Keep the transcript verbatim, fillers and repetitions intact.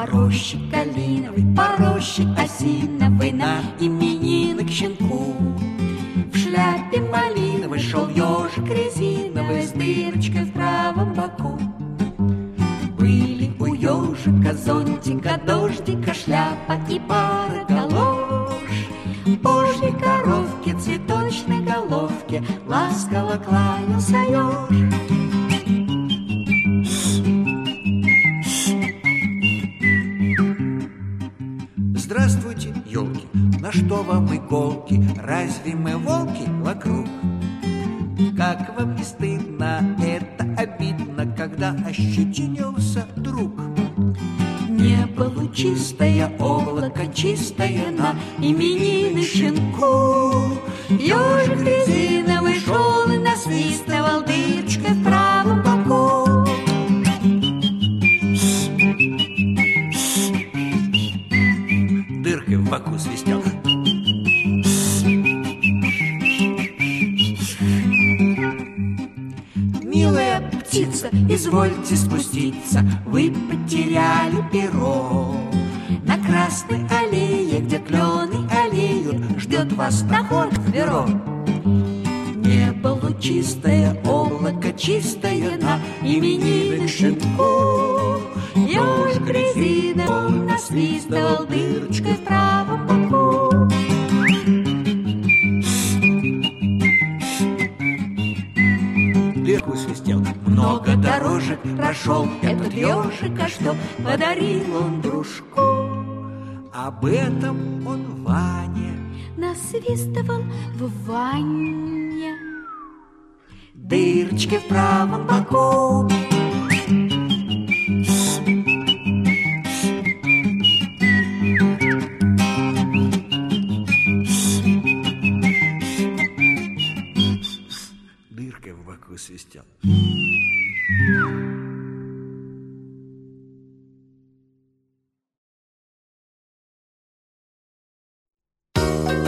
По роще калиновой, по роще осиновой, на именины к щенку. В шляпе малиновой шел ежик резиновый с дырочкой в правом боку. Были у ежика зонтика, дождика, шляпа и пара галош. Божьей коровке, цветочной головке ласково кланялся еж. Здравствуйте, елки, на что вам иголки? Разве мы волки вокруг? Как вам не стыдно, это обидно, когда ощетинился друг. Небо лучистое, облако чистое, на именины щенку. Ежик резиновый шел и насвистывал дырочкой в правом боку. Дыркой в боку свистел. Милая птица, извольте спуститься, вы потеряли перо. На красной аллее, где клены аллеют, ждет вас доход в бюро. Небо лучистое, облако чистое, на именины щенку. Ежик резиновый насвистывал дырочкой в правом боку. Дырку свистел. Много дорожек прошел этот ежик, а что подарил он дружку? Об этом он Ване Насвистывал в ванне. Дырочки в правом боку. дыркой в боку свистел.